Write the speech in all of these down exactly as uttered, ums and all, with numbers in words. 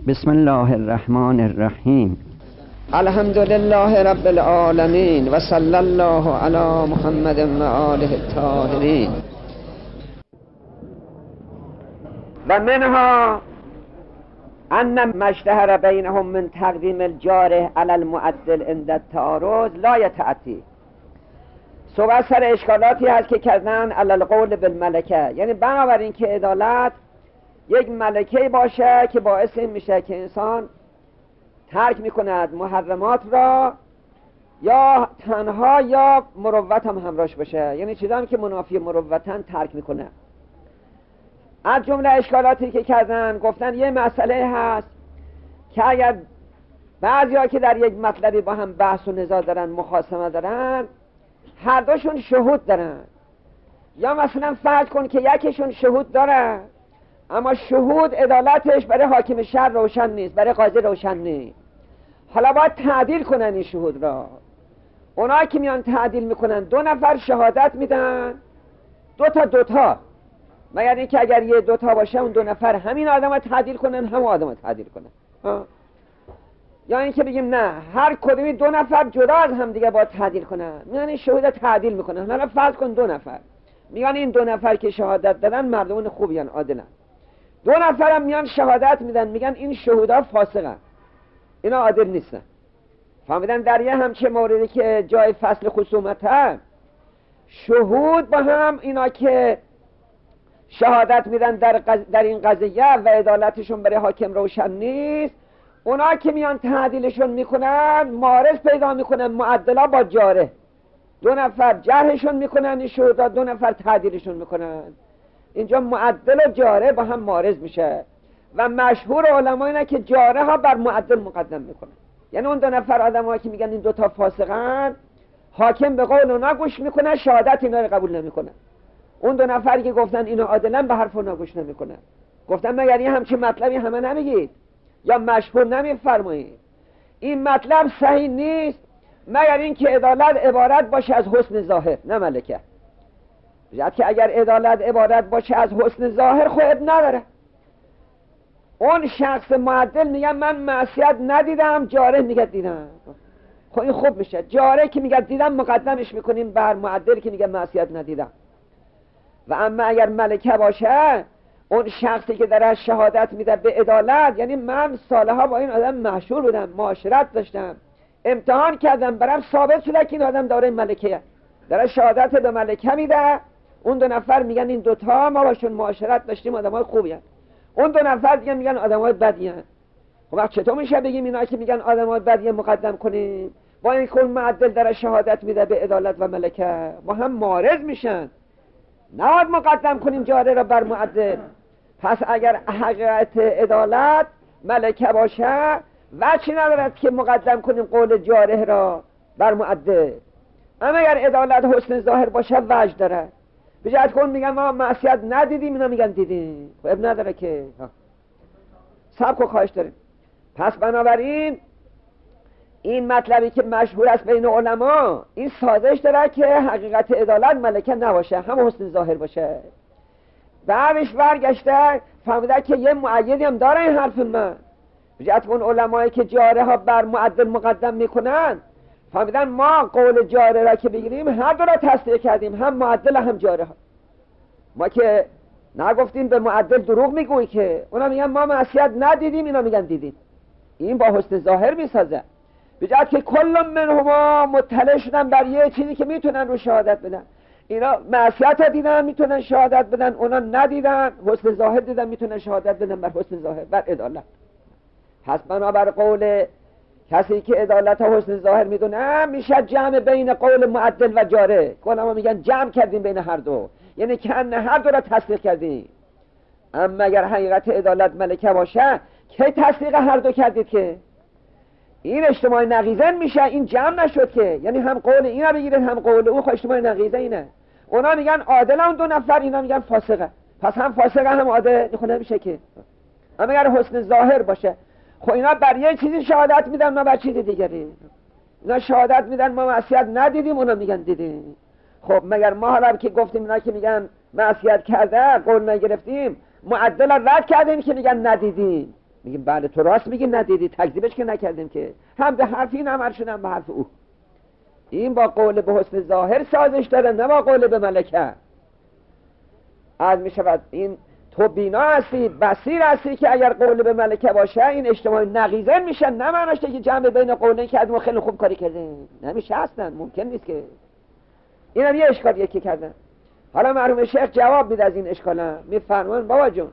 بسم الله الرحمن الرحیم. الحمد لله رب العالمین و صلی الله علی محمد و آله الطاهرین. و منها ان ما اشتهر بینهم من تقدیم الجاره علی المعدل عند التعارض لا یتأتی. صحبت سر اشکالاتی هست که کردن علی القول بالملکه، یعنی بنابراین که عدالت یک ملکه باشه که باعث این میشه که انسان ترک میکند محرمات را، یا تنها یا مروت هم همراهش باشه، یعنی چیزایی که منافی مروتن ترک میکنه. از جمله اشکالاتی که کردن گفتن یه مسئله هست که اگر بعضیا که در یک مطلبی با هم بحث و نزاع دارن، مخاصمه دارن، هر دوشون شهود دارن، یا مثلا فرض کن که یکیشون شهود داره اما شهود عدالتش برای حاکم شهر روشن نیست، برای قاضی روشن نیست، حالا باید تعدیل کنن این شهود را. اونا که میان تعدیل میکنن دو نفر شهادت میدن، دو تا دو تا، مگر اینکه اگر یه دو تا باشه اون دو نفر همین آدم رو تعدیل کنن، هم آدم رو تعدیل کنن ها. یا اینکه بگیم نه، هر کدومی دو نفر جدا از هم دیگه باید تعدیل کنن، میان این شهود تعدیل میکنن. حالا فرض کن دو نفر، میان این دو نفر که شهادت دادن مردمان خوبیان، عادلن. دو نفرم میان شهادت میدن، میگن این شهودا فاسقن، اینا عادل نیستن. فهمیدن در یه همچه موردی که جای فصل خصومت هست، شهود با هم اینا که شهادت میدن در, قض... در این قضیه و عدالتشون برای حاکم روشن نیست، اونا که میان تعدیلشون میکنن معارض پیدا میکنن، معدلا با جاره، دو نفر جرحشون میکنن این شهودا، دو نفر تعدیلشون میکنن. اینجا معدل و جاره با هم معارض میشه و مشهور علما اینه که جاره ها بر معدل مقدم میکنن. یعنی اون دو نفر آدم ها که میگن این دوتا فاسقن، حاکم به قول اونا گوش میکنه، شهادت اینا رو قبول نمیکنه. اون دو نفر که گفتن اینا عادلن به حرف اونا گوش نمیکنه. گفتن مگر این همچین مطلبی همه نمیگید یا مشهور نمیفرمایید؟ این مطلب صحیح نیست مگر این که عدالت عبارت باشه از حسن ظاهر، نه ملکه. جد که اگر عدالت عبارت باشه از حسن ظاهر خود نداره. اون شخص معدل میگه من معصیت ندیدم، جاره میگه دیدم، خب این خوب میشه. جاره که میگه دیدم مقدمش میکنیم بر معدل که میگه معصیت ندیدم. و اما اگر ملکه باشه، اون شخصی که در شهادت میده به عدالت، یعنی من سالها با این آدم مشهور بودم، معاشرت داشتم، امتحان کردم، برام ثابت شده که این آدم داره ملکه، در شهادت به ملکه میده. اون دو نفر میگن این دوتا ما باشون معاشرت داشتیم، آدمای خوبی هست. اون دو نفر دیگه میگن آدمای بدی هست. خب وقت چطور میشه بگیم اینا که میگن آدمای بدی مقدم کنیم با این کل معدل در شهادت میده به عدالت و ملکه، با هم معارض میشن؟ نباید مقدم کنیم جاره را بر معدل. پس اگر حقیقت عدالت ملکه باشه، وجهی ندارد که مقدم کنیم قول جاره را بر معدل. اما اگر عدالت حسن ظاهر باشه وجه داره. بجد کن میگن ما معصیت ندیدیم، اینا میگن دیدیم، خب نداره که سبک و خواهش داریم. پس بنابراین این مطلبی که مشهور است بین علما، این سازش داره که حقیقت عدالت ملکه نباشه، هم حسن ظاهر باشه. بعدش برگشته فهمیده که یه معیدی هم داره این حرف من. بجد کن علمایی که جاره ها بر معدل مقدم میکنن فهمیدن ما قول جاره را که بگیریم هر دو را تصدیق کردیم، هم معدل هم جاره ها. ما که نگفتیم به معدل دروغ میگویی، که اونا میگن ما معصیت ندیدیم، اینا میگن دیدیم. این با حسن ظاهر میسازه. بجد که کل منهما مطلع شدن بر یه چیزی که میتونن رو شهادت بدن. اینا معصیت دیدن میتونن شهادت بدن، اونا ندیدن، حسن ظاهر دیدن میتونن شهادت بدن بر حسن ظاهر، بر عدالت. پس بنابر قول کسی که عدالت و حسن ظاهر میدونه میشه جمع بین قول معدل و جاره. علما میگن جمع کردیم بین هر دو، یعنی که هر دو را تصدیق کردیم. اما اگر حقیقت عدالت ملکه باشه، کی تصدیق هر دو کردید؟ که این اجتماع نقیضین میشه، این جمع نشد که، یعنی هم قول اینا بگیرید هم قول او، خب اجتماع نقیضینه. اونا میگن عادل اون دو نفر، اینا میگن فاسقه، پس هم فاسقه هم عادل، خب نمیشه که. اما اگر حسن ظاهر باشه، خب اینا بر یه چیزی شهادت میدن، ما بر چیز دیگری. اینا شهادت میدن ما معصیت ندیدیم، اونا میگن دیدیم. خب مگر ما حالا که گفتیم اینا که میگن معصیت کرده قول نگرفتیم، معدل رد کردیم که میگن ندیدیم. میگیم بله تو راست میگی ندیدی، تکذیبش که نکردیم که، هم به حرف این عمل شدن به حرف او. این با قول به حسن ظاهر سازش داره، نه با قول به ملکه. از میشود این تو بینا هستی، بصیر هستی که اگر قول به ملکه باشه این اجتماع نقیضه میشه، نه معناش که جمع بین قولین که ادمو خیلی خوب کاری کرده، نمیشه اصلا، ممکن نیست که. اینم یه اشکال یکی کردن. حالا مرحوم شیخ جواب میده از این اشکالا، میفرمان بابا جون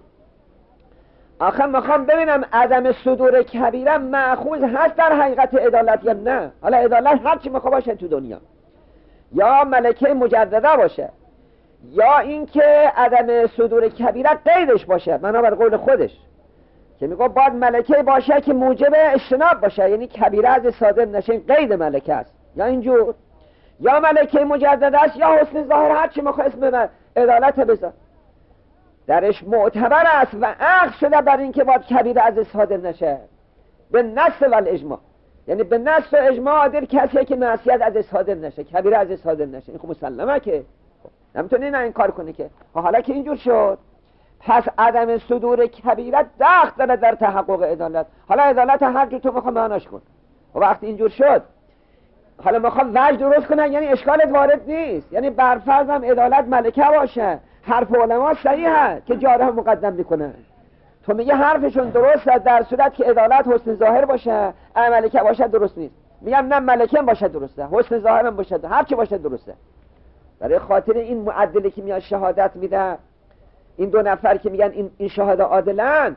آخه میخوام ببینم عدم صدور کبیره مأخوذ هست در حقیقت عدالت یا نه. حالا عدالت هر چی میخواد باشه تو دنیا، یا ملکه مجدده باشه، یا اینکه عدم صدور کبیره قیدش باشه بنابر قول خودش که میگه باید ملکه باشه که موجب اجتناب باشه، یعنی کبیره از صادر نشه، این قید ملکه است. یا اینجور یا ملکه مجدده است یا حسن ظاهر، هر چی میخواد اسم عدالت بذار درش معتبر است و عقد شده بر این که باید کبیره از صادر نشه به نص و الاجماع، یعنی به نص و اجماع عادل کسیه که معصیت از صادر نشه، کبیره از صادر نشه. این خب مسلمه که نمیتونی نه این کار کنی که. حالا که اینجور شد پس عدم صدور کبیره دخل داره در تحقق عدالت. حالا عدالت هر جو تو میخوام معناش کن. و وقتی اینجور شد حالا میخوام وجه درست کنن، یعنی اشکالت وارد نیست، یعنی برفرض هم عدالت ملکه باشه، حرف علما صحیحه که جاره مقدم میکنن، تو میگه حرفشون درسته در صورت که عدالت حسن ظاهر باشه، ملکه باشه درست نیست. میگم نه ملکه باشه درسته، حسن ظاهر هم باشه، هر چی باشه درسته. برای خاطر این معدلی که میاد شهادت میده، این دو نفر که میگن این, این شهاده عادلن،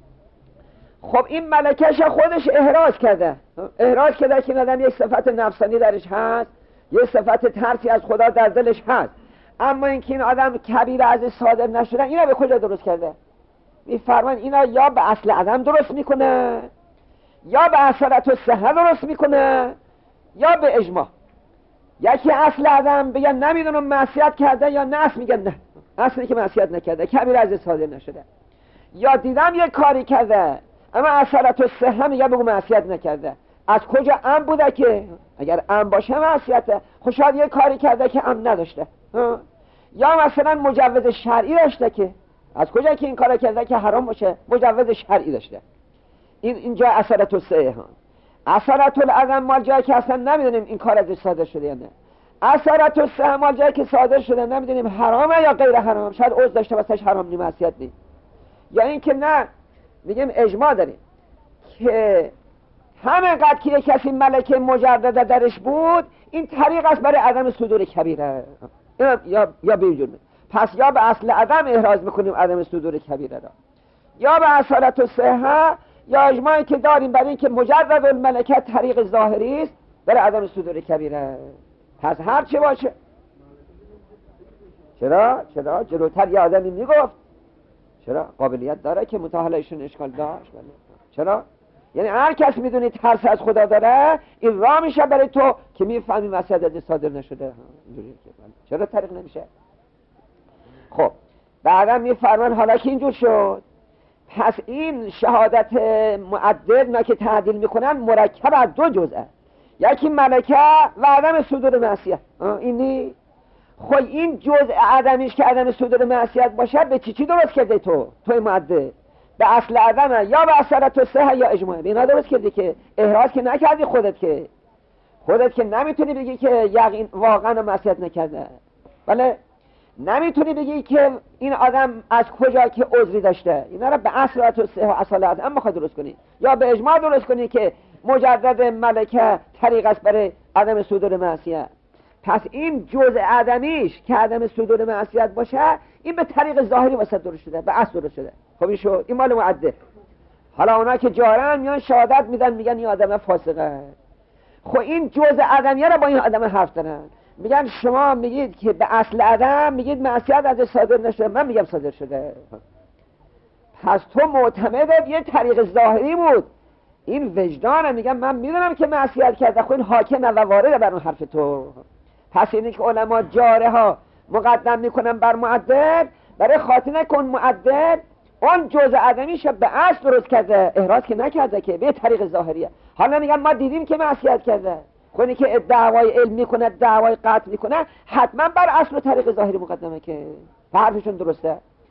خب این ملکش خودش احراز کرده، احراز کرده که ندم یک صفت نفسانی درش هست، یک صفت ترسی از خدا در دلش هست، اما اینکه این آدم کبیر از صادر نشده، اینا به کجا درست کرده؟ میفرمان اینا یا به اصل عدم درست میکنه، یا به اصالت و صحه درست میکنه، یا به اجماع. یکی اصل عدم بگن نمیدونم معصیت کرده، یا نص میگن نه اصلی که معصیت نکرده، کبیر از صادر نشده. یا دیدم یک کاری کرده اما اصالت و صحه میگه بگو معصیت نکرده. از کجا ام بوده که اگر ام باشه معصیته؟ خب شاید یک کاری کرده که ام نداشته، یا مثلا مجوز شرعی داشته که از کجا که این کار کرده که حرام باشه؟ مجوز شرعی داشته. این اینجا اصالت و صحه ها. اصالت العدم مال جایی که اصلا نمیدونیم این کار ازش صادر شده یا نه. اصالت الصحه مال جایی که صادر شده نمیدونیم حرامه یا غیر حرام، شاید عذر داشته واسش حرام نی معصیت نی. یا اینکه نه میگیم اجماع داریم که همینقدر که یک کسی ملکه مجردده درش بود، این طریق است برای عدم صدور کبیره. یا یا به اینجور پس یا به اصل عدم احراز میکنیم عدم صدور کبیره را، یا به اصالت الصحه، یا اجماعی که داریم برای اینکه مجرد الملکه طریق ظاهری است برای عدم صدور کبیره. پس هر چه باشه. چرا؟ چرا؟ جلوتر یه آدمی میگفت چرا؟ قابلیت داره که متحالشون اشکال داشت. بله. چرا؟ یعنی هر کس میدونی ترس از خدا داره، این راه میشه برای تو که میفهمی مسئله از صادر نشده. چرا طریق نمیشه؟ خب بعدا میفرمان حالا که اینجور شد، پس این شهادت معدد ما که تعدیل میکنن مرکب از دو جزءه، یکی ملکه و عدم صدور معصیت. اینی خب این جزء عدمیش که عدم صدور معصیت باشه به چی چی درست کرده تو توی معدد؟ به اصل عدمه یا به اصالت و صحه یا اجماع. اینا درست کردی که احراز که نکردی خودت، که خودت که نمیتونی بگی که یقین واقعا معصیت نکرده. بله نمیتونی بگی که این آدم از کجا که عذری داشته. اینا رو به اصالت و صحه و اصالت هم بخواد درست کنی، یا به اجماع درست کنی که مجرد ملکه طریق است برای عدم صدور معصیت. پس این جزء عدمیش که عدم صدور معصیت باشه، این به طریق ظاهری واسه درست شده، به اصل درست شده. خب این شد، این مال معدد. حالا اونا که جارن میان شهادت میدن میگن این آدم فاسقه. خب این جزء عدمیه رو با این آدم حرف دارن، میگن شما میگید که به اصل عدم میگید معصیت از صادر نشده، من میگم صادر شده. پس تو معتمدت یه طریق ظاهری بود، این وجدانه. میگم من میدونم که معصیت کرده، خب این حاکمه و وارده بر اون حرف تو. پس اینی که علما جاره ها مقدم میکنن بر معدد، برای خاطر نکن معدد اون جزء عدمیش به اصل درست کرده، احراز که نکرده که به طریق ظاهریه. حالا میگم ما دیدیم که معصیت کرده، خونی که دعوای علم میکنه، دعوای قطع میکنه، حتما بر اصل و طریق ظاهری مقدمه که حرفشون درسته.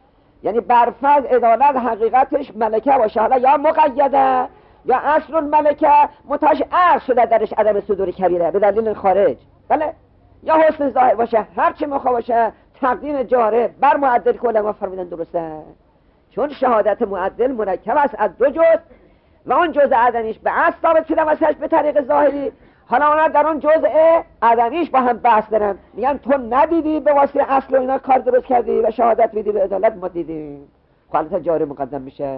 یعنی برفرض عدالت حقیقتش ملکه باشه، حالا یا مقیده یا اصل الملکه متاش اصل شده درش عدم صدور کبیره به دلیل خارج، بله، یا حسن ظاهر باشه، هر چی مخوا باشه تقدیم جاره بر معدل که علما فرمودن درسته، چون شهادت معدل مرکب است از دو جزء و اون جزء عدمیش به اصل ثابت شده واسش به طریق ظاهری، حالا اونا در اون جزء عدمیش با هم بحث دارن، میگن تو ندیدی به واسطه اصل و اینا کار درست کردی و شهادت میدی به عدالت ما دیدیم، خالص جاره مقدم میشه.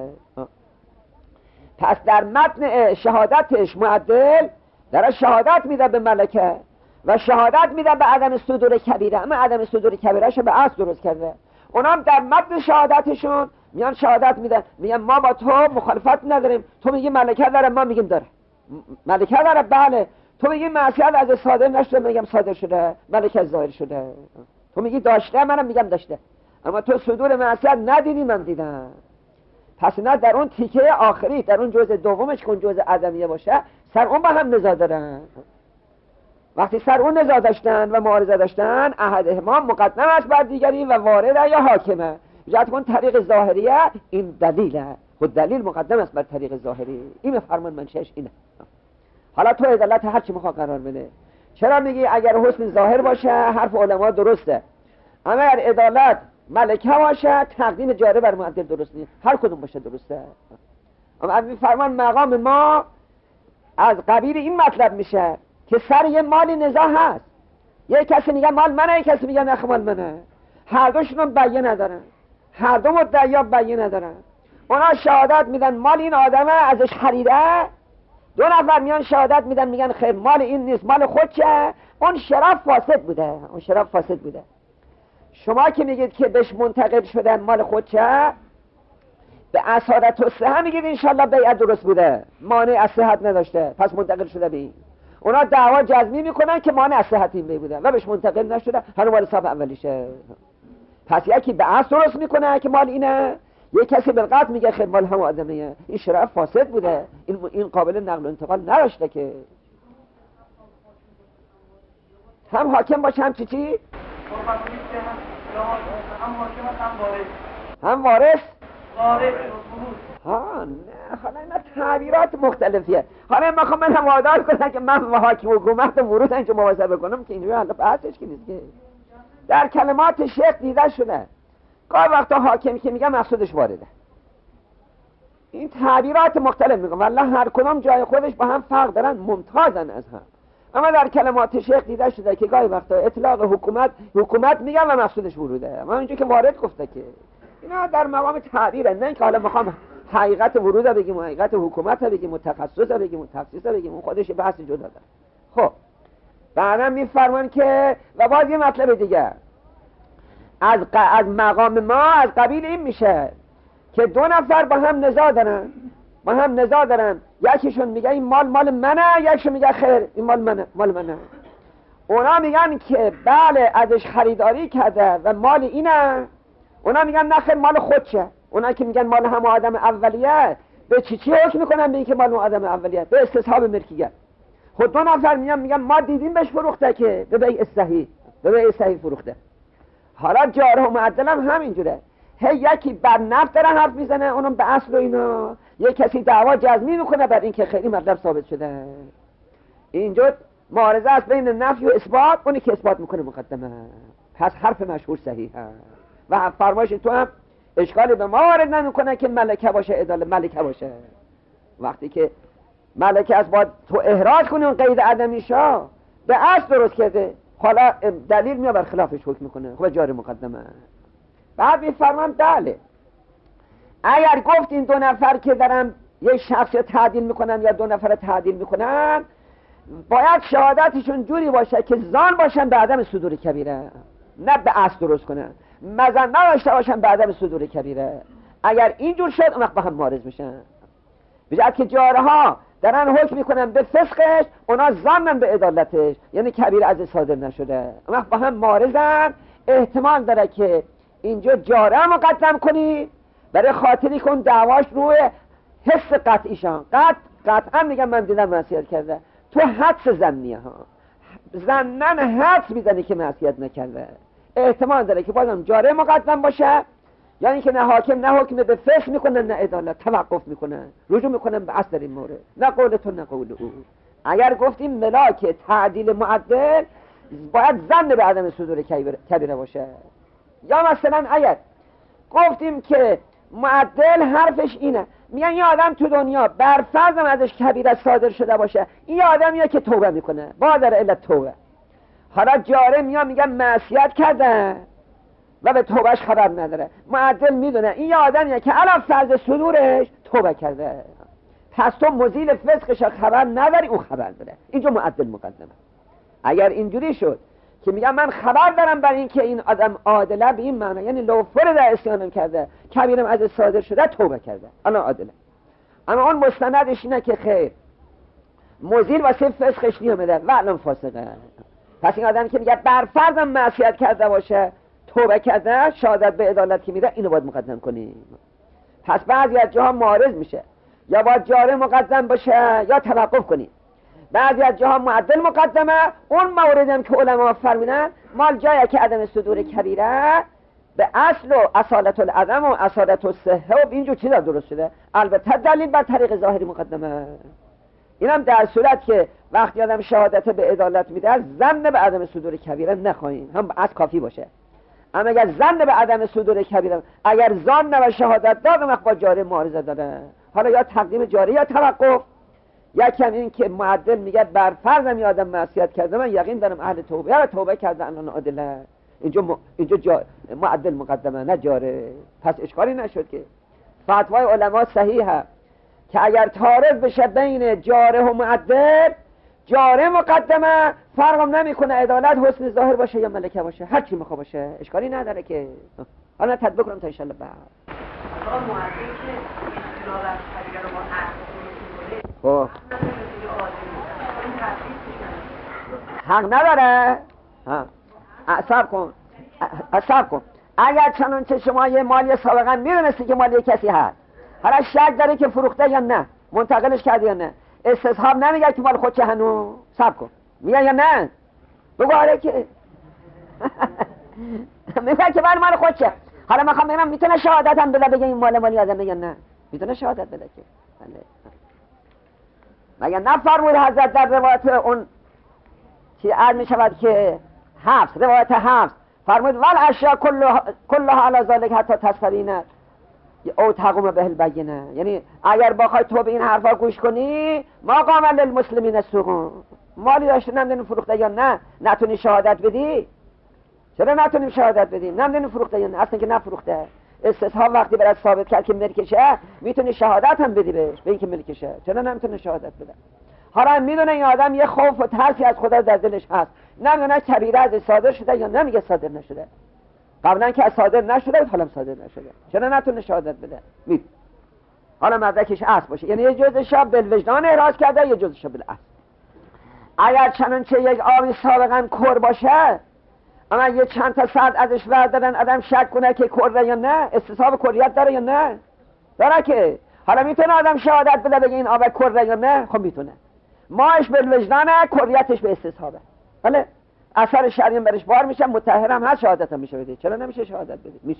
پس در متن شهادتش معدل در شهادت میده به ملکه و شهادت میده به عدم صدور کبیره، اما عدم صدور کبیرهش به اصل درست کرده. اونام در متن شهادتشون میان شهادت میدن، میگن ما با تو مخالفت نداریم، تو میگی ملکه داره، ما میگیم داره. ملکه داره، بله، تو میگی معصیت از صادر نشده، میگم صادر شده، ملکه ظاهر شده. تو میگی داشته، منم میگم داشته، اما تو صدور معصیت ندیدی، من دیدم. پس نه در اون تیکه آخری، در اون جزء دومش که اون جزء عدمیه باشه، سر اون با هم نزاع دارن. وقتی سر اون نزاع داشتن و معارضه داشتن، احدهما مقدم است بر دیگری و وارد یا حاکمه. جهت کن طریق ظاهریه این دلیله، خود دلیل مقدم است بر طریق ظاهری، این فرمان منشأش اینه. حالا تو عدالت هر چی میخواد قرار بده، چرا میگی اگر حسن ظاهر باشه حرف علما درسته، اما اگر عدالت ملکه باشه تقدیم جاره بر معدل درست نیست، هر کدوم باشه درسته. اما میفرمان مقام ما از قبیل این مطلب میشه که سر یه مالی نزاع هست، یه کسی میگه مال منه، یه کسی میگه نه مال منه، هر دوشون بیه ندارن، هر دو مدعیا بیه ندارن، اونا شهادت میدن مال این آدمه ازش خریده، دو نفر میان شهادت میدن میگن خیر مال این نیست، مال خودشه، اون شرف فاسد بوده، اون شرف فاسد بوده. شما که میگید که بهش منتقل شده مال خودشه، به اسارت و صحه میگید انشالله بیعت درست بوده، مانع از صحت نداشته، پس منتقل شده به این. اونا دعوا جزمی میکنن که مانع از صحت این بوده و بهش منتقل نشده، هنو مال صاحب اولیشه. پس یکی به اصل درست میکنه که مال اینه، یک کسی بالقطع میگه خیر مال هم آدمیه، این شرف فاسد بوده، این این قابل نقل و انتقال نداشته که. هم حاکم باشه هم چی چی؟ هم وارث. ها نه، حالا اینا تعبیرات مختلفیه. حالا من میخوام من هم وادار کنم که من و حاکم حکومت ورود اینجا مواظبه کنم که اینجا حالا بحثش که نیست که در کلمات شیخ دیده شده. گاهی وقتا حاکمی که میگه مقصودش وارده. این تعبیرات مختلف میگم، والله هر کدام جای خودش با هم فرق دارن، ممتازن از هم. اما در کلمات شیخ دیده شده که گاهی وقتا اطلاق حکومت حکومت میگن و مقصودش وروده، اما اینجا که وارد گفته که اینا در مقام تعبیره، نه که حالا میخوام حقیقت ورود بگیم و حقیقت حکومت بگیم و تخصص بگیم و تخصیص بگیم، اون خودش بحث جدا داره. خب بعدم میفرمان که و باز یه مطلب دیگه از ق... از مقام ما از قبیل این میشه که دو نفر با هم نزاع دارن، با هم نزاع دارن، یکیشون میگه این مال مال منه، یکیشون میگه خیر این مال منه، مال منه. اونا میگن که بله ازش خریداری کرده و مال اینه، اونا میگن نه خیر مال خودشه. اونا که میگن مال هم آدم اولیه به چی چی حکم میکنن به این که مال آدم اولیه؟ به استصحاب ملکیت. خود دو نفر میگن میگن ما دیدیم بهش فروخته که به بیع صحیح، به بیع صحیح فروخته. حالا جاره و معدل هم همینجوره، هی یکی بر نفت داره حرف میزنه، اونم به اصل و اینا، یک کسی دعوا جزمی میکنه بر این که خیلی مطلب ثابت شده. اینجا معارضه است بین نفی و اثبات، اونی که اثبات میکنه مقدمه، پس حرف مشهور صحیح هست. و فرمایش تو هم اشکالی به ما وارد نمیکنه که ملکه باشه، عدالت ملکه باشه. وقتی که ملکه از باید تو احراج کنی اون قید عدمیشا، به اصل درست کرده، حالا دلیل میاد بر خلافش حکم میکنه، خب جاری مقدمه. بعد میفرمان بله اگر گفت این دو نفر که دارن یک شخص رو تعدیل میکنن یا دو نفر رو تعدیل میکنن، باید شهادتشون جوری باشه که زان باشن به عدم صدور کبیره، نه به اصل درست کنن، مزن نداشته باشن به عدم صدور کبیره. اگر اینجور شد اون وقت با هم معارض میشن، بجد که جاره ها دارن حکم میکنن به فسقش، اونا زنن به عدالتش، یعنی کبیره از صادر نشده، اون وقت با هم معارضن. احتمال داره که اینجا جاره مقدم کنی برای خاطری کن دعواش روی حس قطعیشان، قطع قطعا میگم من دیدم معصیت کرده، تو حدس زنیه ها زنن حدس میزنی که معصیت نکرده، احتمال داره که بازم جاره مقدم باشه یعنی اینکه نه حاکم نه حکم به فسق میکنن نه عدالت، توقف میکنن، رجوع میکنن به اصل این مورد، نه قول تو نه قول او. اگر گفتیم ملاک تعدیل معدل باید ظن به عدم صدور کبیره باشه. یا مثلا اگر گفتیم که معدل حرفش اینه، میگن یه آدم تو دنیا بر فرض ازش کبیره صادر شده باشه، این آدمیه که توبه میکنه با در علت توبه. حالا جاره میاد میگن معصیت کرده و به توبهش خبر نداره، معدل میدونه این یه آدمیه که علاوه فرض صدورش توبه کرده، پس تو مزیل فسقش خبر نداری، اون خبر داره. اینجا معدل مقدمه. اگر اینجوری شد که میگم من خبر دارم بر این که این آدم عادله، به این معنی یعنی لو فرض اسیانم کرده، کبیرم از صادر شده، توبه کرده، الان عادله. اما اون مستندش اینه که خیر مزیل واسه فسقش نیامده و الان فاسقه. پس این آدمی که میگه بر فرضم معصیت کرده باشه توبه کرده، شهادت به عدالت که میده، اینو باید مقدم کنیم. پس بعضی از جاها معارض میشه، یا باید جاره مقدم باشه یا توقف کنیم. بعضی از جاها معدل مقدمه. اون موردی هم که علما فرمودن مال جایی که عدم صدور کبیره به اصل و اصالت العدم و اصالت الصحه و اینجور چیزا درست شده، البته دلیل بر طریق ظاهری مقدمه. اینم در صورت که وقتی آدم شهادت به عدالت میده ظن به عدم صدور کبیره نخواهیم، هم از کافی باشه. اما اگر ظن به عدم صدور کبیره، اگر ظن و شهادت داد وقت با جاره معارضه داره، حالا یا تقدیم جاره یا توقف. یکم این که معدل میگه بر فرضم آدم معصیت کرده، من یقین دارم اهل توبه یا توبه کرده الان عادله، اینجا م... اینجا جا... معدل مقدمه نه جاره. پس اشکالی نشد که فتوای علما صحیحه که اگر تعارض بشه بین جاره و معدل، جاره مقدمه، فرقم نمیکنه عدالت حسن ظاهر باشه یا ملکه باشه، هر چی میخواد باشه، اشکالی نداره که. حالا تطبیق کنم تا ان شاء الله. بعد آقا معدل که اختلاف از طریق رو ما خب حق نداره. ها اصاب کن اصاب کن اگر چنانچه شما یه مالی سابقا میدونستی که مالی کسی هست، حالا شک داره که فروخته یا نه، منتقلش کردی یا نه، استصحاب نمیگه که مال خودشه، هنو صبر کن میگه یا نه، بگو آره که میگه که مال مال خودشه. حالا میخوام ببینم میتونه شهادت هم بده بگه این مال مالی آدمه یا نه، میتونه شهادت بده که بله. مگر نفرمود حضرت در روایت اون که عرض می شود که حفظ، روایت حفظ فرمود ول اشیا کلها علی ذالک حتی تستبینه او تقوم به البینه. یعنی اگر بخوای تو به این حرفا گوش کنی، ما قام للمسلمین السوق، مالی داشته نمیدونی فروخته یا نه، نتونی شهادت بدی. چرا نتونیم شهادت بدیم؟ نمیدونی فروخته یا نه، اصلا که نفروخته. استصحاب وقتی برات ثابت کرد که ملکشه، میتونی شهادت هم بدی بهش به اینکه ملکشه. چرا نمیتونه شهادت بده؟ حالا میدونه این آدم یه خوف و ترسی از خدا در دلش هست، نمیدونه کبیره از صادر شده یا نمیگه صادر نشده، قبلا که صادر نشده بود حالا صادر نشده، چرا نتونه شهادت بده؟ می حالا مدرکش اصل باشه، یعنی یه جزءش بالوجدان احراز کرده، یه جزءش بالاصل. اگر چنانچه یک آبی سابقا کر باشه، اما یه چند تا ساعت ازش بردارن آدم شک کنه که کره یا نه، استصحاب کریت داره یا نه؟ داره که. حالا میتونه آدم شهادت بده بگه این آب کره یا نه؟ خب میتونه. ماش به وجدانه، کریتش به استصحابه. بله اثر شرعی برش بار میشه، مطهرم هست، شهادت هم میشه بده. چرا نمیشه شهادت بده؟ میشه.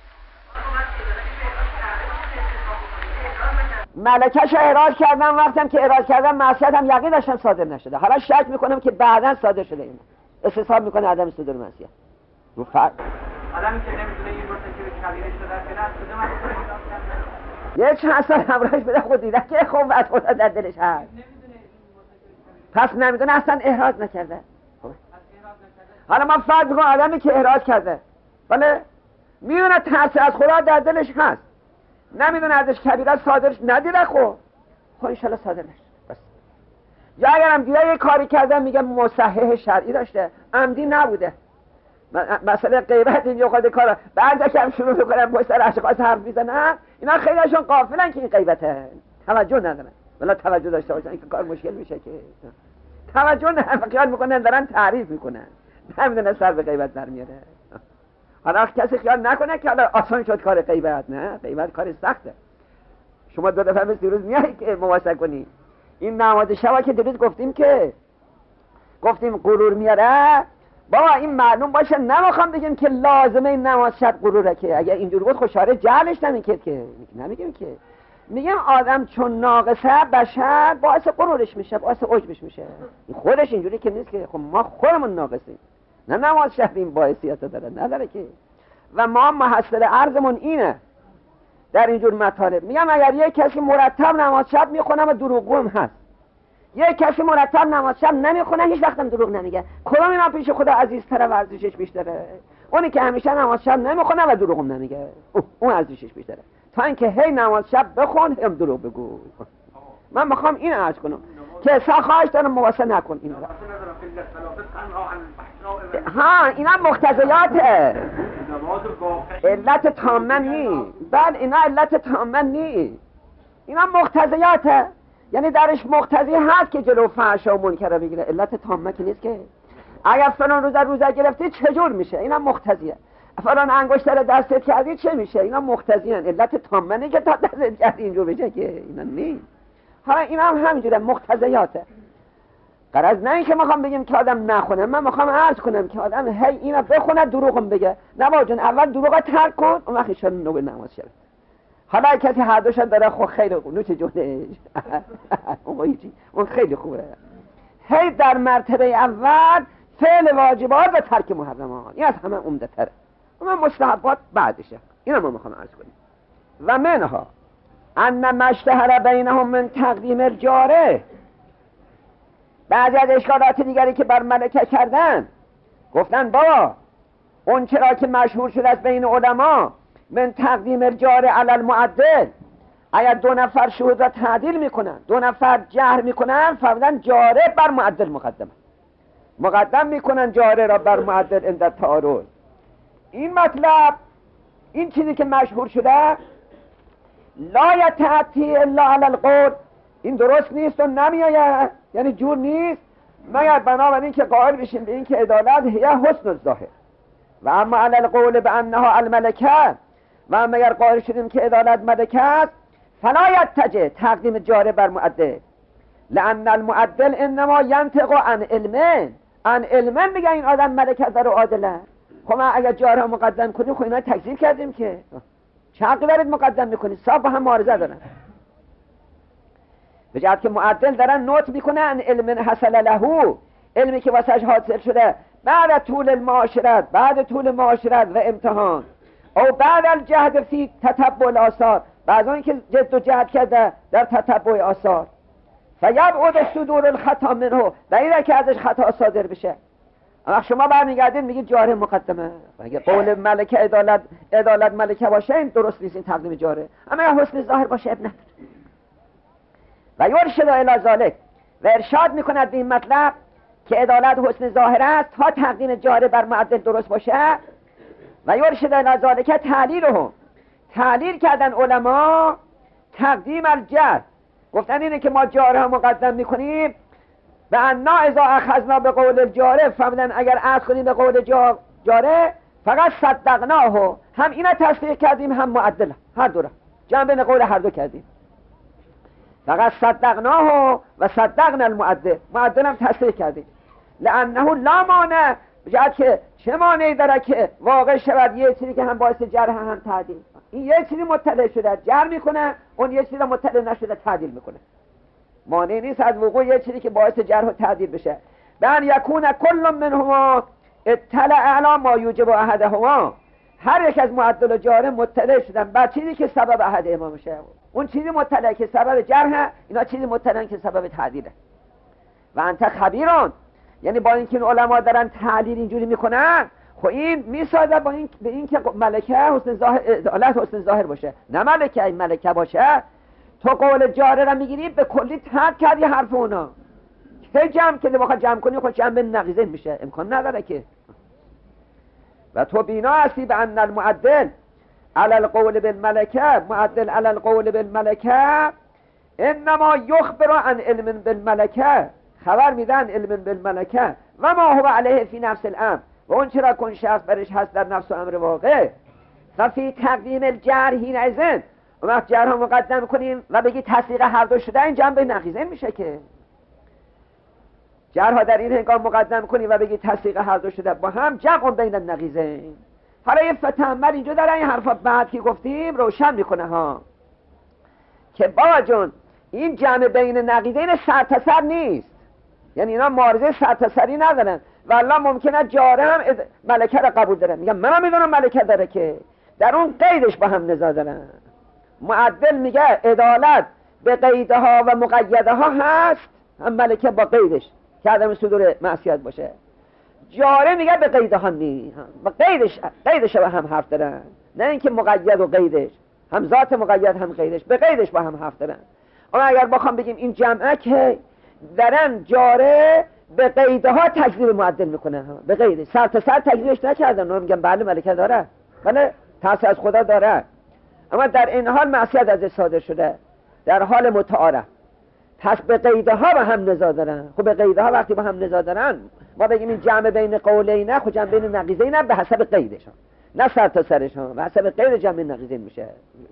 ملکش احراز کردم، وقتم که احراز کردم معصیت هم یقین داشتم صادر نشده، حالا شک میکنم که بعداً صادر شده، این استصحاب میکنه عدم صدور معصیت. رو فرق آدمی که نمیدونه این مرتکب کبیره شده که از کدوم از یه چند سال همراهش بده، خود دیده که خوب از خدا در دلش هست، پس نمیدونه اصلا احراز نکرده. حالا من فرض میکنم آدمی که احراز کرده، بله میدونه ترس از خدا در دلش هست، نمیدونه ازش کبیره صادرش ندیده، خب خب انشالله صادر نشه بس. یا اگرم دیده یه کاری کرده میگه مصحح شرعی داشته، عمدی نبوده، مثلا غیبت این یه کارا بعد که هم شروع میکنن با سر اشخاص حرف میزنن، اینا خیلیشون غافلن که این غیبته، توجه ندارن. ولی توجه داشته باشن این کار مشکل میشه که توجه ندارن، خیال میکنن دارن تعریف میکنن، نمیدونه سر به غیبت در میاره. حالا کسی خیال نکنه که حالا آسان شد کار غیبت، نه، غیبت کار سخته. شما دو دفعه مثل دیروز میایی که مواسطه کنی. این نماز شب که دیروز گفتیم که گفتیم غرور میاره، بابا این معلوم باشه، نمیخوام بگیم که لازمه این نماز شب غروره، که اگر اینجور بود خوشاره جهلش نمیکرد که نمیگیم که میگم آدم چون ناقصه بشر باعث غرورش میشه، باعث عجبش میشه. خودش اینجوری که نیست که خب ما خودمون ناقصیم، نه نماز شب این باعثیت داره نداره که. و ما محصل عرضمون اینه در اینجور مطالب. میگم اگر یک کسی مرتب نماز شب میخونه و دروغگو هم هست، یک کسی مرتب نماز شب نمیخونه هیچ وقت هم دروغ نمیگه، کدوم اینا پیش خدا عزیزتره و ارزشش بیشتره؟ اونی که همیشه نماز شب نمیخونه و دروغ هم نمیگه، اون ارزشش بیشتره تا اینکه هی نماز شب بخون هم دروغ بگو. من میخوام این عرض کنم که سخاش دارم مواسه نکن اینا را. ها اینا مقتضیاته، علت تامه نی. بله اینا علت تامه نی، اینا مقتضیاته، یعنی درش مقتضی هست که جلو فحش و منکر رو بگیره. علت تامه که نیست که اگر فلان روزه روزه گرفتی چجور میشه، اینا مقتضیه. فلان انگشتر دستت کردی چه میشه، اینا مقتضیان. علت تامه نی که تا دستت کردی اینجور بشه که اینا نی. حالا اینا هم همینجوره مقتضیاته. غرض نه اینکه میخوام بگیم که آدم نخونه، من میخوام عرض کنم که آدم هی اینا بخونه دروغم بگه. نه بابا جون، اول دروغ ترک کن اون وقت شد نوع نماز شد. حالا کسی هر دوش داره خب خیلی خوب نوچه جونش اون هیچی، اون خیلی خوبه. هی در مرتبه اول فعل واجبات و ترک محرمات، این از همه عمده تره. اما مستحبات بعدشه. اینا ما میخوام عرض کنیم. و منها ان مشتهر بینهم من تقدیم الجاره. بعضی از اشکالات دیگری که بر ملکه کردن گفتن بابا اون چرا که مشهور شده از بین علما من تقدیم الجاره علی المعدل، اگر دو نفر شهود را تعدیل میکنن، دو نفر جهر میکنن، فرضاً جاره بر معدل مقدمه، مقدم میکنن جاره را بر معدل عند تعارض. این مطلب، این چیزی که مشهور شده لا یتأتی الا علی القول، این درست نیست و نمیآید، یعنی جور نیست مگر بنابراین که قائل بشیم به این که عدالت هی حسن الظاهر. و اما علی القول بانها الملکه، و اما اگر قائل شدیم که عدالت ملکه است، فلا یتجه تقدیم جاره بر معدل، لان المعدل انما ینطق عن علم، عن علم میگه این آدم ملکه در و عادله. خب ما اگر جاره مقدم کنیم خب اینا تکذیب کردیم که چه حقی دارید مقدم میکنید؟ صاحب با هم معارضه دارن، به جهت که معدل دارن نوت میکنن علم حصل له، علمی که واسش حاصل شده بعد طول المعاشرت، بعد طول معاشرت و امتحان، او بعد الجهد فی تتبع الاثار، بعد اون که جد و جهد کرده در تتبع آثار، فیبعد صدور الخطا منه، دلیل که ازش خطا صادر بشه. اما شما برمیگردید میگید جاره مقدمه، اگه قول ملکه عدالت عدالت ملکه باشه این درست نیست، این تقدیم جاره. اما اگه حسن ظاهر باشه ابن و یرشد الی ذلک، و ارشاد میکند به این مطلب که عدالت حسن ظاهر است تا تقدیم جاره بر معدل درست باشه. و یرشد الی ذلک تعلیلهم، تعلیل کردن علما تقدیم الجر، گفتن اینه که ما جاره ها مقدم میکنیم و انا اذا اخذنا به قول الجاره، فهمیدن اگر عرض کنیم به قول جاره فقط صدقناه، هم اینا تصدیق کردیم هم معدل، هر دو را جمع بین قول هر دو کردیم. فقط صدقناه و صدقنا المعدل، معدل هم تصدیق کردیم. لانه لا مانع، بجد که چه مانعی داره که واقع شود یه چیزی که هم باعث جرح هم تعدیل، این یه چیزی مطلع شده جرح میکنه، اون یه چیزی مطلع نشده تعدیل میکنه. مانع نیست از وقوع یه چیزی که باعث جرح و تعدیل بشه. بان یکون کل منهما اطلع علی ما یوجب احدهما، هر یک از معدل و جاره مطلع شدن بر چیزی که سبب احد امام میشه. اون چیزی مطلع که سبب جرح، اینا چیزی مطلع که سبب تعدیله. و انت خبیرون، یعنی با اینکه این علما دارن تعلیل اینجوری میکنن، خب این میسازه با این به این که ملکه حسن ظاهر، عدالت حسن ظاهر باشه، نه ملکه. این ملکه باشه تو قول جاره را میگیری به کلی ترک کردی حرف اونا، که جمع که بخواد جمع کنی خود جمع نقیزه میشه، امکان نداره که. و تو بینا هستی به ان المعدل علی القول بالملکه، معدل علی القول بالملکه انما یخبر عن علم بالملکه، خبر میدن علم بالملکه و ما هو علیه فی نفس الامر، و اون چرا کن شخص برش هست در نفس و امر واقع. ففی تقدیم الجرح حینئذ، اون وقت جرح ها مقدم کنیم و بگی تصدیق هر دو شده، این جنبه نقیضه میشه که جرها در این هنگام مقدم کنی و بگی تصدیق هر دو شده با هم جمع بین النقیضین. حالا یه فتنبر اینجا داره این حرفا بعد که گفتیم روشن میکنه ها که بابا جون این جمع بین نقیضین سر تا سر نیست، یعنی اینا معارضه سر تا سری ندارن. والله ممکنه جاره هم ملکه را قبول داره، میگم منم میدونم ملکه داره که در اون قیدش با هم نزاع دارن. معدل میگه عدالت به قیدها و مقیده ها هست، هم ملکه با قیدش که عدم صدور معصیت باشه. جاره میگه به قیده ها نی، با قیدش قیدش با هم حرف دارن، نه اینکه مقید و قیدش، هم ذات مقید هم قیدش، به قیدش با هم حرف دارن. اما اگر بخوام بگیم این جمعه که درن جاره به قیده ها تکذیب معدل میکنه، به قیده سر تا سر تکذیبش نکردن. اونم میگن بله ملکه داره، بله تأثیر از خدا داره، اما در این حال معصیت ازش صادر شده در حال متعارف. پس به قیده ها با هم نزاع دارن. خب به قیده ها وقتی با هم نزاع دارن ما بگیم این جمع بین قولینه، خب جمع بین نقیضین به حسب قیدشان، نه سر تا سرشان، به حسب قید جمع نقیضین میشه.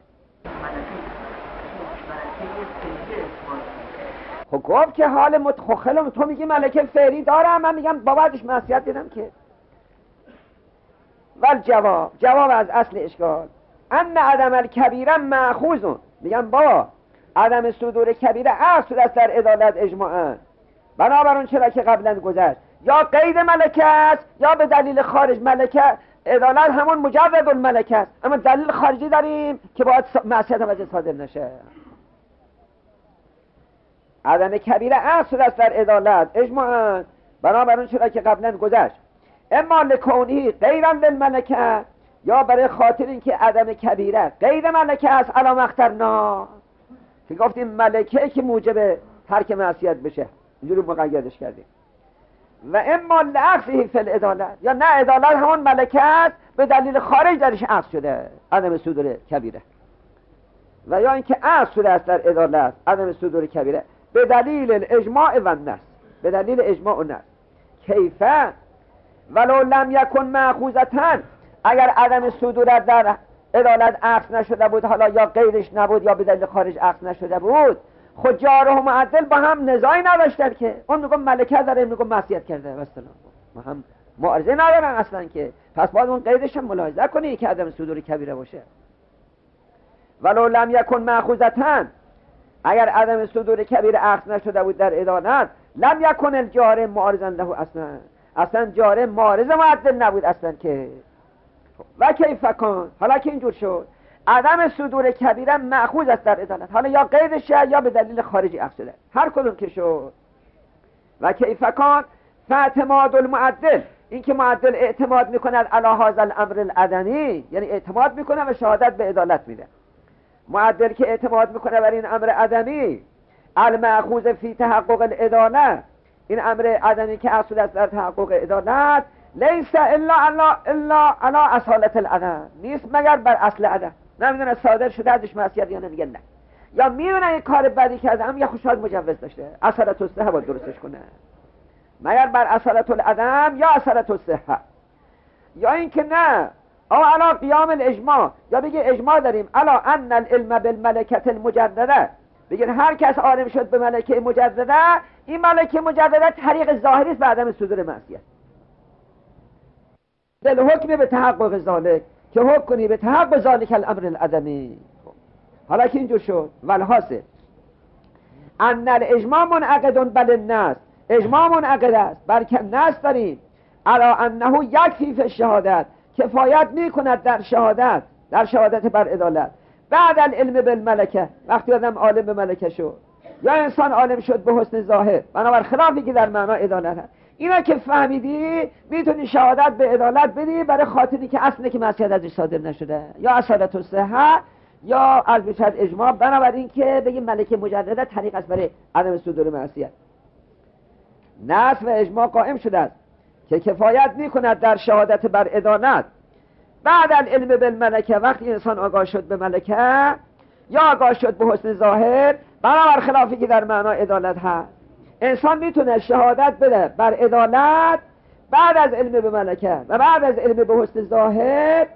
خب گفت که حال متخلم، تو میگی ملکه فعلی داره، من میگم بابتش معصیت دیدم که. ول جواب جواب از اصل اشکال ان عدم الکبیره مأخوذ، میگم بابا عدم صدور کبیره اصل است در عدالت اجماعا، بنابر اون چرا که قبلا گذشت یا قید ملکه است یا به دلیل خارج ملکه. عدالت همون مجرد الملکه است، اما دلیل خارجی داریم که باید معصیت هم ازش صادر نشه. عدم کبیره اصل است در عدالت اجماعا، بنابر اون چرا که قبلا گذشت. اما لکونی غیرا للملکه، یا برای خاطر اینکه عدم کبیره غیر ملکه است علا مخترنا، که گفتیم ملکه که موجب ترک معصیت بشه اینجوری مقیدش کردیم. و اما لعقصه فی العدالت، یا نه عدالت همون ملکه است به دلیل خارج درش عقص شده عدم صدور کبیره، و یا اینکه عقص شده است در عدالت عدم صدور کبیره به دلیل الاجماع و النص، به دلیل اجماع و نص. کیفه ولو لم یکن مأخوذتن، اگر عدم صدور در عدالت عقص نشده بود، حالا یا قیدش نبود یا به دلیل خارج عقص نشده بود، خود جاره و معدل با هم نزاعی نداشتن که اون میگم ملکه داره این میگم معصیت کرده، مثلا ما هم معارضه ندارن اصلا که. پس باید اون قیدش هم ملاحظه کنی که عدم صدور کبیره باشه. ولو لم یکن مأخوذتن، اگر عدم صدور کبیره عقص نشده بود در عدالت، لم یکن الجاره معارضا له اصلا، اصلا جاره معارض معدل نبود اصلا که. و کیف کن، حالا که اینجور شد عدم صدور کبیره مأخوذ است در عدالت، حالا یا قیدشه یا به دلیل خارجی عقص شده، هر کدوم که شد. و کیف کن فاعتماد المعدل، این که معدل اعتماد میکند علی هذا الامر العدمی، یعنی اعتماد میکنه و شهادت به عدالت میده. معدل که اعتماد میکنه بر این امر عدمی، المأخوذ فی تحقق العدالت، این امر عدمی که اصل است در تحقق عدالت، لیس الا الا الا علی اصالت العدم، نیست مگر بر اصل عدم. نمیدونه صادر شده ازش معصیت یا نه، میگه نه، یا میدونه این کار بدی کرده هم یا خوشحال مجوز داشته، اصالت الصحه باید درستش کنه، مگر بر اصالت العدم یا اصالت الصحه. یا اینکه نه او علا قیام الاجماع، یا بگه اجماع داریم علا ان العلم بالملکه المجدده، بگن هر کس عالم شد به ملکه مجدده، این ملکه مجدده طریق ظاهری است به عدم صدور معصیت. دل حکم به تحقق ذالک، که حکم کنی به تحقق ذالک الامر العدمی. حالا که اینجور شد والحاصل ان الاجماع منعقد بل النص، اجماع منعقد است بر که نص داریم علا انه یکفی فی الشهادت، کفایت میکند در شهادت، در شهادت بر عدالت بعد العلم بالملکه، وقتی آدم عالم به ملکه شد یا انسان عالم شد به حسن ظاهر، بنابر خلافی که در معنا عدالت هست. اینا که فهمیدی میتونی شهادت به عدالت بدی برای خاطری که اصله که معصیت ازش صادر نشده، یا اصالت الصحه یا عرض بشد اجماع، بنابراین که بگیم ملکه مجدده طریق است برای عدم صدور معصیت. نص و اجماع قائم شده است که کفایت میکند در شهادت بر عدالت بعد العلم بالملکه، وقتی انسان آگاه شد به ملکه یا آگاه شد به حسن ظاهر، بنابر خلافی که در معنا عدالت هست. انسان میتونه شهادت بده بر عدالت بعد از علم به ملکه و بعد از علم به حسن ظاهر،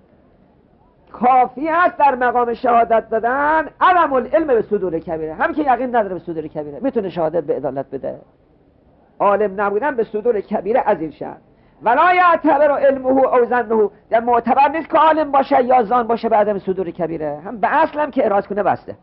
کافی است در مقام شهادت دادن عدم العلم به صدور کبیره، هم که یقین نداره به صدور کبیره میتونه شهادت به عدالت بده. عالم نبودن به صدور کبیره از این شهر. ولا یعتبر علمه او ظنه، در معتبر نیست که عالم باشه یا زان باشه به عدم صدور کبیره، هم به اصل هم که اعراض کنه بسته.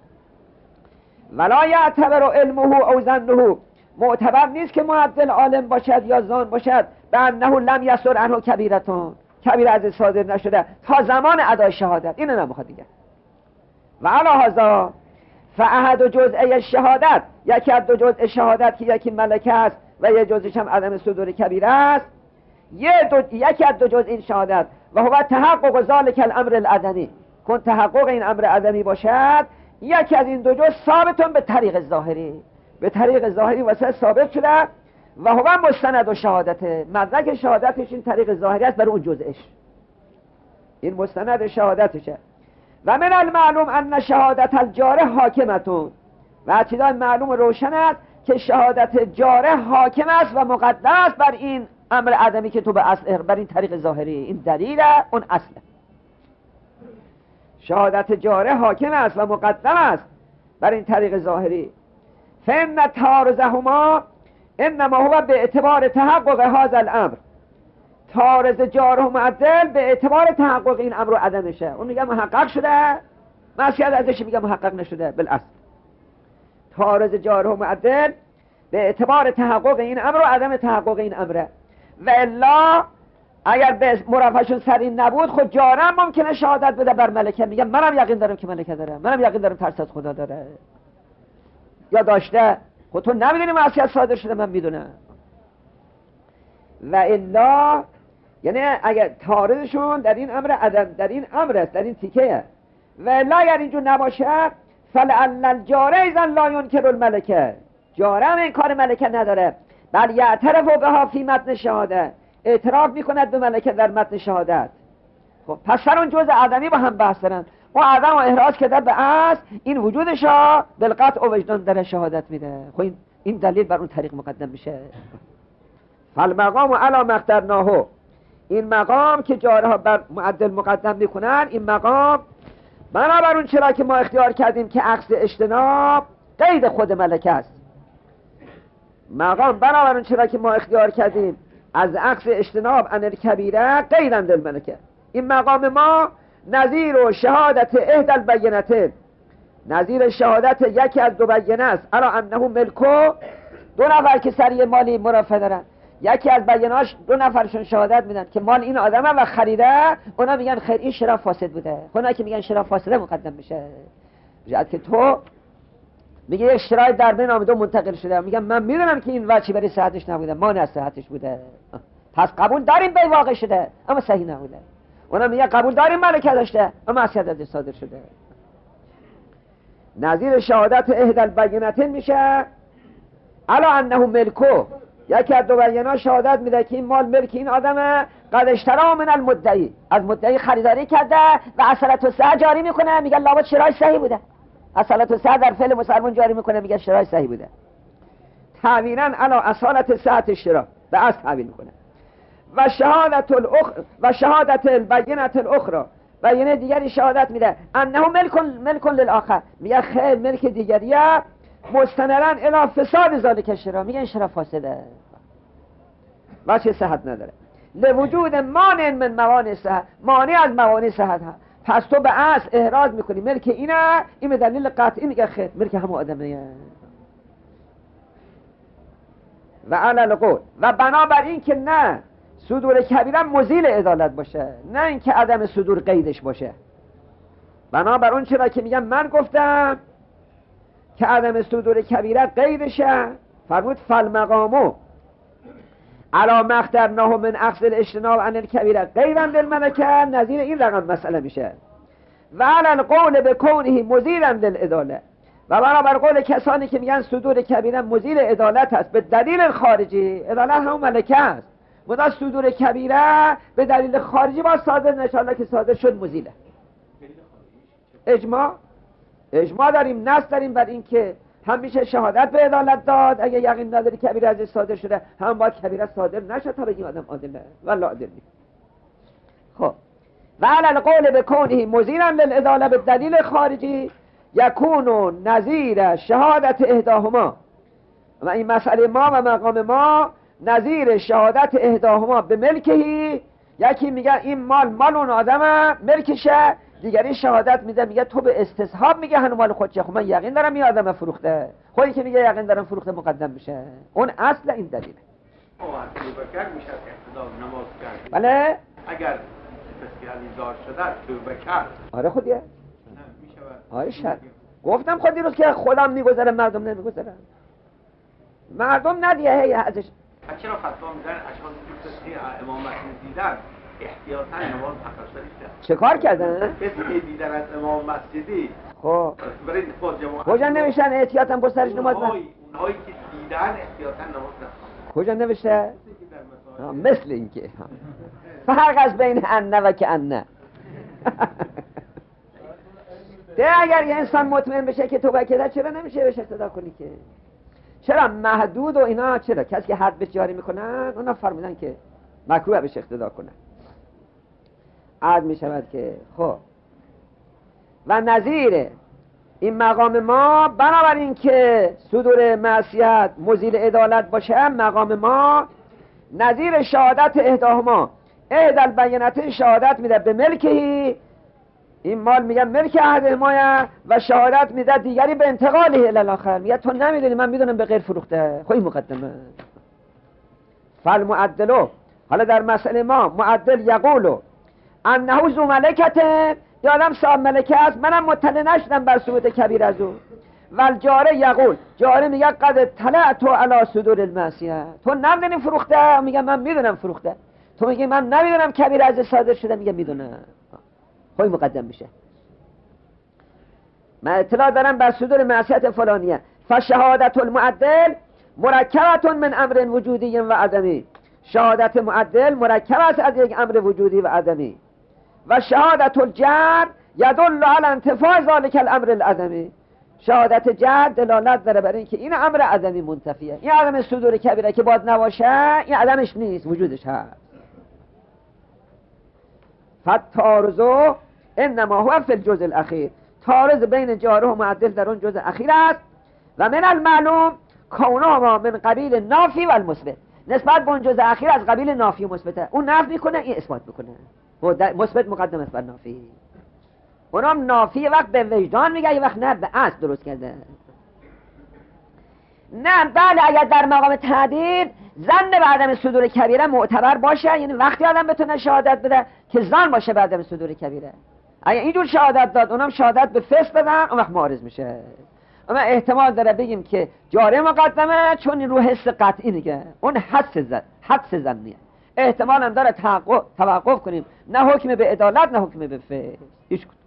ولا یعتبر علمه او ظنه، معتبر نیست که معدل عالم باشد یا زان باشد به انه لم یصدر عنه کبیرتون، کبیره از صادر نشده تا زمان ادای شهادت. اینو نمیخواد دیگه. و علی هذا فاحد جزء شهادت، یکی از دو جزء شهادت که یکی ملکه است و یه جزءش هم عدم صدور کبیره است، یه دو یکی از دو جزء این شهادت و هو تحقق ذلک الامر العدمی، کن تحقق این امر عدمی باشد، یکی از این دو جزء ثابتون به طریق ظاهری، به طریق ظاهری واسه ثابت شده و هو مستند و شهادته، مدرک شهادتش این طریق ظاهری است بر اون جزءش، این مستند شهادتشه. و من المعلوم ان شهادت الجاره حاکمتون، و چیزای معلوم و روشن است که شهادت جاره حاکم است و مقدم است بر این امر عدمی که تو به اصل، بر این طریق ظاهری، این دلیل اون اصله. شهادت جاره حاکم است و مقدم است بر این طریق ظاهری. فإن تعارضهما انما هو به اعتبار تحقق هذا الامر، تعارض جاره و معدل به اعتبار تحقق این امر و عدمشه. اون میگه محقق شده، معصیت ازش میگه محقق نشده. بالاصل تعارض جاره و معدل به اعتبار تحقق این امر و عدم تحقق این امره. و الا اگر به مرافعشون سرین نبود، خود جاره ممکنه شهادت بده بر ملکه، میگه منم یقین دارم که ملکه داره، منم یقین دارم ترس از خدا داره یا داشته، خود تو نمیدونی معصیت صادر شده، من میدونم. و الا یعنی اگر تعارضشون در این امر عدم، در این امر است، در این تیکه. و الا اگر اینجور نباشه فلعل الجاره اذا لا ينكر الملکه، جاره هم این کار ملکه نداره، بل یعترف بها فی متن شهاده، اعتراف میکند به ملکه در متن شهادت. خب پس سر اون جزء عدمی با هم بحث دارن، و عدم و احراز که در به اصل این وجودش ها بالقطع و وجدان در شهادت میده. خب این, این دلیل بر اون طریق مقدم میشه. فالمقام علی مقدرناه، این مقام که جاره ها بر معدل مقدم میکنن، این مقام بنابر اون چرا که ما اختیار کردیم که عقص اجتناب قید خود ملکه است. مقام بنابر اون چرا که ما اختیار کردیم از عقص اجتناب عن الکبیره قیداً للملکه، این مقام ما نظیر و شهادت احدى البینتین، نظیر شهادت یکی از دو بینه است. الا انه ملکو، دو نفر که سری مالی مرافعه دارن، یکی از بیناش دو نفرشون شهادت میدن که مال این آدمه و خریده، اونا میگن خیر این شرا فاسد بوده، اونا که میگن شرا فاسده مقدم میشه. جهت که تو میگه یک شرای در بین آمده منتقل شده، میگم من میدونم که این وجهی برای صحتش نبوده، مانع از صحتش بوده، پس قبول داریم به واقع شده اما صحیح نبوده. اونا میگه قبول داریم ملکه داشته اما معصیت ازش صادر شده. نظیر شهادت احدى البینتین میشه الا انه ملکو، یکی از دو بینا شهادت میده که این مال ملک این آدمه، قد اشترا من المدعی، از مدعی خریداری کرده و اصالت و صحت جاری میکنه، میگه لابد شرای صحیح بوده، اصالت و صحت در فعل مسلمان جاری میکنه، میگه شرای صحیح بوده. تعویلا علی اصالت صحت الشرا، به اصل تعویل میکنه. و شهادت الاخر و شهادت البینه الاخرى، بینه دیگری شهادت میده انه ملک ملک للاخر، میگه خیر ملک دیگریه مستنداً الی فساد ذالک الشرا، میگه این شرا فاسده و چه صحت نداره. لوجود مانع من موانع صحت، مانع از موانع صحت ها، پس تو به اصل احراز میکنی ملک اینه، این به دلیل قطعی میگه خیر ملک همون آدمه. و علی القول، و بنابر این که نه صدور کبیره مزیل عدالت باشه، نه اینکه عدم صدور قیدش باشه، بنابر اون چرا که میگم من گفتم که عدم صدور کبیره قیدشه، فرمود فالمقامو علا مقدرناه من عقص الاجتناب عن الکبیره قیداً للملکه، نظیر این رقم مسئله میشه. و علی القول بکونه مزیلاً للعداله، و بنابر قول کسانی که میگن صدور کبیره مزیل عدالت است به دلیل خارجی، عدالت هم ملکه است، مدا صدور کبیره به دلیل خارجی با صادر نشانه که صادر شد مزیله. اجماع اجماع داریم، نص داریم بر این که هم میشه شهادت به عدالت داد اگه یقین نداری کبیره ازش صادر شده، هم باید کبیره صادر نشه تا بگیم آدم عادله والله عادل نیست. خب و علی القول بکونه مزیلا للعداله به دلیل خارجی یکون نظیر شهادت احداهما، و این مسئله ما و مقام ما نظیر شهادت اهداهما به ملکهی، یکی میگه این مال مال اون آدمه ملکشه، دیگری شهادت میده میگه تو به استصحاب میگه هنو مال خودشه. خب من یقین دارم این آدم فروخته، خودی که میگه یقین دارم فروخته مقدم میشه. اون اصل این دلیله. توبه میشه اقتدا نماز کرد. بله اگر بسیاری دار شده توبه کرد. آره خودیه. نه میشه. آره شد. گفتم خود دیروز که خودم میگذره مردم نمیگذرن. مردم ندیه هی ازش. چرا فتوا میدن اشخاصی که تصحیح امامت دیدن احتیاطاً نماز تخصصی شد؟ چه کار کردن؟ کسی که دیدن از امام مسجدی خب برای با جماعت کجا نوشتن احتیاطاً با سرش نماز نه؟ اونهایی اونهایی که دیدن احتیاطاً نماز نخوان. کجا نوشته؟ مثل اینکه فرق از بین انه و که انه. ده اگر یه انسان مطمئن بشه که توبه کرده چرا نمیشه بهش اقتدا کنی که؟ چرا محدود و اینا چرا؟ کسی که حد بهش جاری میکنن اونا فرمودن که مکروه بهش اقتدا کنن. عاد میشود که خب و نظیر این مقام ما بنابراین که صدور معصیت مزیل عدالت باشه، مقام ما نظیر شهادت اهداهما اهد البینتین شهادت میده به ملکهی، این مال میگه ملک احدهما، و شهادت میده دیگری به انتقاله الاخر، میگه تو نمیدونی من میدونم به غیر فروخته. خب این مقدمه. فالمعدلو، حالا در مسئله ما معدل یقولو انه ذو ملکته، یادم صاحب ملکه است منم مطلع نشدم بر ثبوت کبیر از او. والجاره یقول، جاره میگه قد طلعت علی صدور المعصیه، تو نمیدونی فروخته، میگه من میدونم فروخته. تو میگی من نمیدونم کبیر از صادر شده، میگه میدونم. خب مقدم میشه. من اطلاع دارم بر صدور معصیت فلانیه. فشهادت المعدل مرکبت من امر وجودی و عدمی، شهادت معدل مرکب است از یک امر وجودی و عدمی. و شهادت الجر یدل علی انتفاع ذلک الامر العدمی، شهادت جر دلالت داره بر اینکه این امر عدمی منتفیه. این عدم صدور کبیره که باید نباشه، این عدمش نیست، وجودش هست. فتارزو انما هو فی الجزء الاخیر، تارز بین جاره و معدل در اون جزء اخیر است. و من المعلوم کونهما من قبیل نافی و المثبت، نسبت به اون جزء اخیر از قبیل نافی و مثبته. اون نفی میکنه این اثبات میکنه، مثبت مقدم است بر نافی. اونم نافی وقت به وجدان میگه، یه وقت نه به اصل درست کرده. نه بله اگر در مقام تعدیل ظن به عدم صدور کبیره معتبر باشه، یعنی وقتی آدم بتونه شهادت بده که ظن باشه به عدم صدور کبیره. اگر اینجور شهادت داد اونم شهادت به فسق بدن، اون وقت معارض میشه. اما احتمال داره بگیم که جاره مقدمه چون این رو حس قطعی میگه، اون حدس زد حدس ظنیه. احتمال هم داره توقف توقف کنیم، نه حکم به عدالت نه حکم به فسق. هیچ کدوم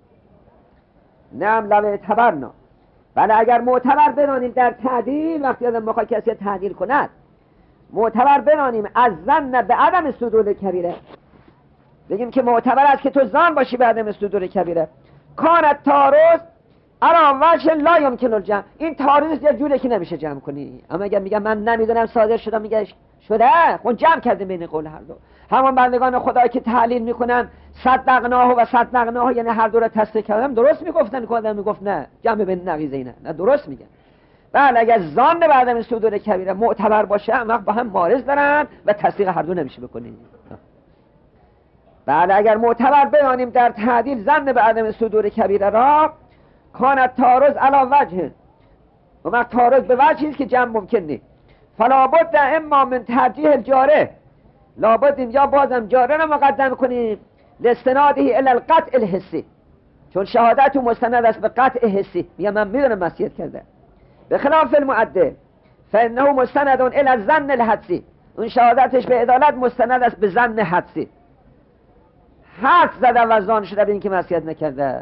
نعم لو اعتبرنا. بله اگر معتبر بدانیم در تعدیل، وقتی آدم بخواد کسی تعدیل کند معتبر بدانیم از ظن به عدم صدور کبیره، بگیم که معتبر است که تو ظن باشی به عدم صدور کبیره. کانت تارز ارا وجه لا یمکن الجمع، این تارز یه جوره که نمیشه جمع کنی. اما اگر میگم من نمیدونم صادر شدم، میگه شده، خون جمع کرده بین قول هر دو. همون بندگان خدا که تحلیل میکنن صدقناه و صدقناه، یعنی هر دو را تصدیق کردم، درست میگفتن که آدم میگفت نه جمع بین نقیضه اینه، نه درست میگن. بله اگر ظن به عدم صدور کبیره معتبر باشه، اما با هم مارز دارن و تصدیق هر دو نمیشه بکنیم. بله اگر معتبر بدانیم در تعدیل ظن به عدم صدور کبیره را، کانت تارز علی وجه، و وقت تارز به وجهی است که جمع ممکن نیست. فلا بد اما من ترجیح الجاره، لابد اینجا بازم جاره را مقدم کنیم لاستناده الی القطع الحسی، چون شهادت مستند است به قطع حسی، میگه من میدونم معصیت کرده. به خلاف المعدل فانه مستند الی الظن الحدسی، اون شهادتش به عدالت مستند است به ظن حدسی. حد زده و ظن شده به اینکه معصیت نکرده،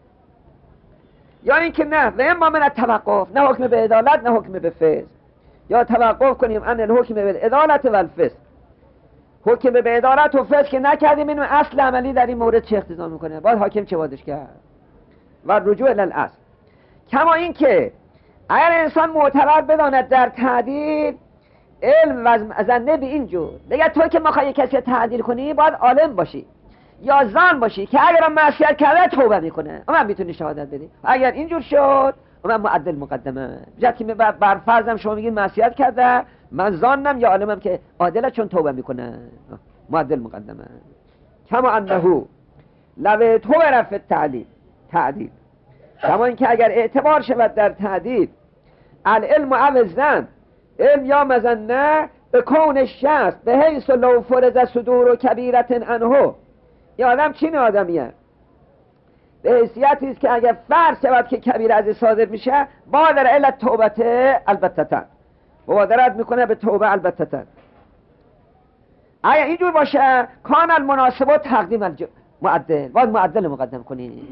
یا اینکه نه و اما من التوقف، نه حکم به عدالت نه حکم به فسق، یا توقف کنیم ان الحکم به عدالت و الفسق، حکم به عدالت و فسق که نکردیم، اینو اصل عملی در این مورد چه اقتضا میکنه، باید حاکم چه وادش کرد و رجوع الی الاصل. کما اینکه اگر انسان معتبر بداند در تعدیل علم و ظنه به اینجور، دیگه تو که میخوای کسی تعدیل کنی باید عالم باشی یا ظن باشی که اگر معصیت کرده توبه میکنه، اما میتونی شهادت بدی. اگر اینجور شد من معدل مقدمه. جد که بر فرضم شما میگید معصیت کرده، من ظانم یا عالمم که عادله چون توبه میکنه، معدل مقدمه. کما انه لو تو رفع تعلیل تعدیل، کما اینکه اگر اعتبار شود در تعدیل العلم عوضن، علم یا مزنه به کون شخص به حیث لو فرض صدور و کبیرت انهو، این آدم چین آدمیه؟ به حیثیتی است که اگر فرض شود که کبیر از صادر میشه، بادر علت توبته البتتن، مبادرت میکنه به توبه البتتن. اگر اینجور باشه کان المناسبه تقدیم الج... معدل، باید معدل مقدم کنی.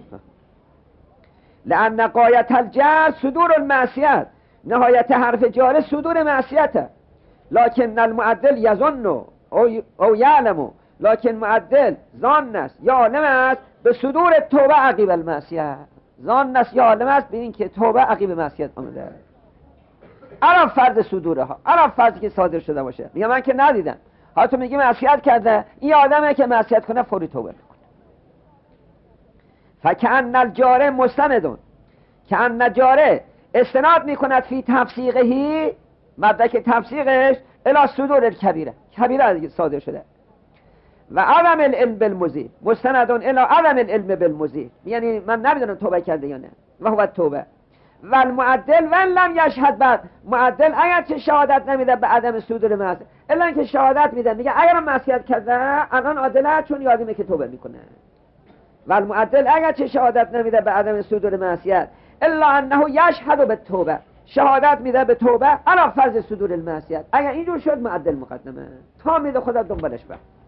لأن غایت الجهل صدور المعصیت، نهایت حرف جار صدور معصیته. لکن المعدل یظن او او یعلم، لکن معدل ظان است یا عالم است به صدور توبه عقیب المعصیت، ظان است یا عالم است به این که توبه عقیب معصیت آمده. الان فرض صدورها، الان فرضی که صادر شده باشه، میگه من که ندیدم، حالا تو میگی معصیت کرده، این آدمه که معصیت کنه فوری توبه میکنه. فکأن الجاره مستندون، کأن جاره استناد میکند فی تفسیقهی، مدرک تفسیقش الی صدور الکبیره، کبیره صادر شده. و عدم العلم بالمزیل مستندون الی عدم العلم بالمزیل، یعنی من نمیدونم توبه کرده یا نه، و هو توبه. و المعدل و لم یشهد بعد، معدل اگر چه شهادت نمیده به عدم صدور معصیت، الا اینکه شهادت میده، میگه اگر معصیت کرده الان عادله چون یادیمه که توبه میکنه. و المعدل اگر چه شهادت نمیده به عدم صدور معصیت، الا انه یشهد به توبه، شهادت میده به توبه علی فرض صدور المعصیت. اگر اینجور شد معدل مقدمه، تا میده خدا دنبالش بر.